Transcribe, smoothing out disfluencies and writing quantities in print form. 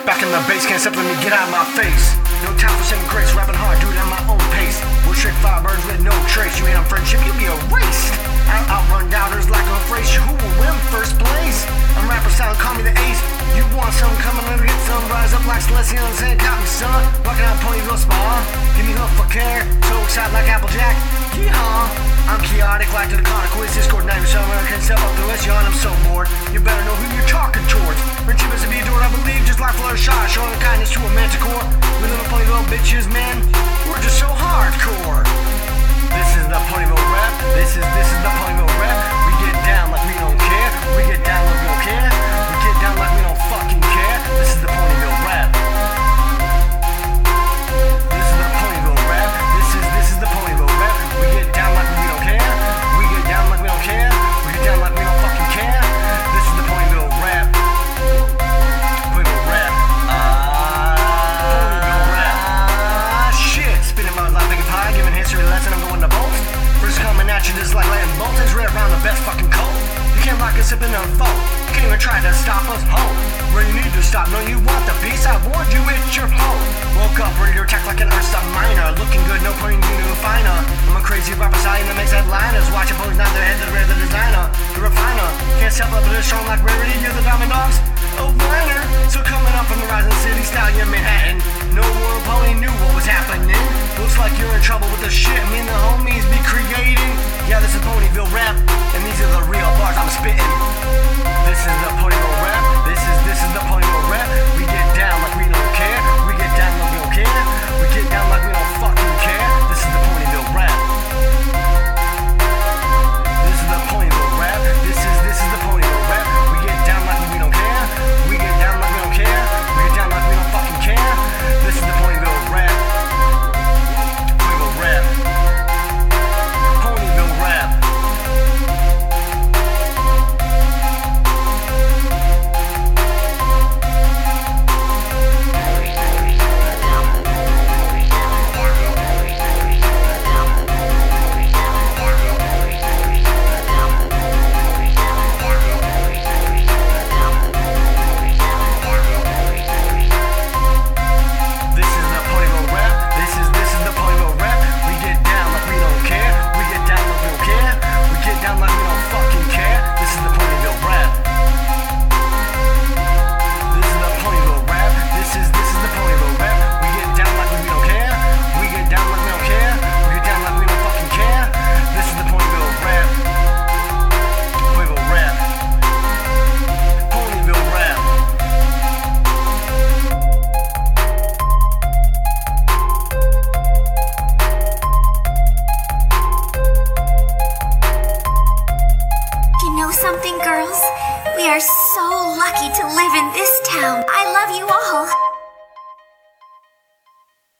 Back in the base, can't step with me, get out of my face. No time for saving grace, rapping hard, do it at my own pace. We'll trick firebirds with no trace. You ain't on friendship, you'll be erased. I'll outrun doubters like a phrase. Who will win first place? I'm rapper style, call me the ace. You want some, coming in to get some. Rise up like Celestials and got me, son. Rockin' out Ponyville Spa. Give me hook for care. So excited like Applejack. Yeehaw. I'm chaotic like the Deconic quiz. Discord 97 can step up to us. Yawn, I'm so bored. You better know who you're talking towards. Friendship is to be adored, I believe. Just like Fluttershy, showing kindness to a manticore. We little Ponyville bitches, man. We're just so hardcore. This is the Ponyville rap. This is the Ponyville rap. We get down like we don't care. We get down like we don't care. We get down like we don't fucking care. This is the Ponyville rap. This is the Ponyville rap. This is the Ponyville rap. We get down like we don't care. We get down like we don't care. We get down like we don't fucking care. This is the Ponyville rap. Ponyville rap. Ponyville rap. Shit. Spinning my life like a pie, giving history a lesson. I'm going to bolt. First coming at you just like Latin bolts. It's red around the best fucking cold. You can't lock us up in a vault. You can't even try to stop us home. Where you need to stop, no you want the beast. I warned you, it's your fault. Woke up ready to attack like an Ursa Minor. Looking good, no point in you to find her. I'm a crazy rapper stallion that makes headliners. Watching ponies nod their heads as rare the designer. The refiner, can't step up to the strong like Rarity. You're the Diamond Dogs, oh whiner. So coming up from the rising city, stallion Manhattan. No one pony knew what was happening. Looks like you're in trouble with the shit me and the homies be creating. Yeah, this is Ponyville rap, and these are the real bars I'm spitting. This is the Ponyville rap. This is the Ponyville rap. We get down like we don't care. We get down like we don't care. We get down like we don't fucking care. This is the Ponyville rap. This is the Ponyville rap. This is the Ponyville rap. We get down like we don't care. We get down like we don't care. We get down like we don't fucking care. This is the Ponyville rap. Ponyville rap. Ponyville rap. Something, girls? We are so lucky to live in this town. I love you all.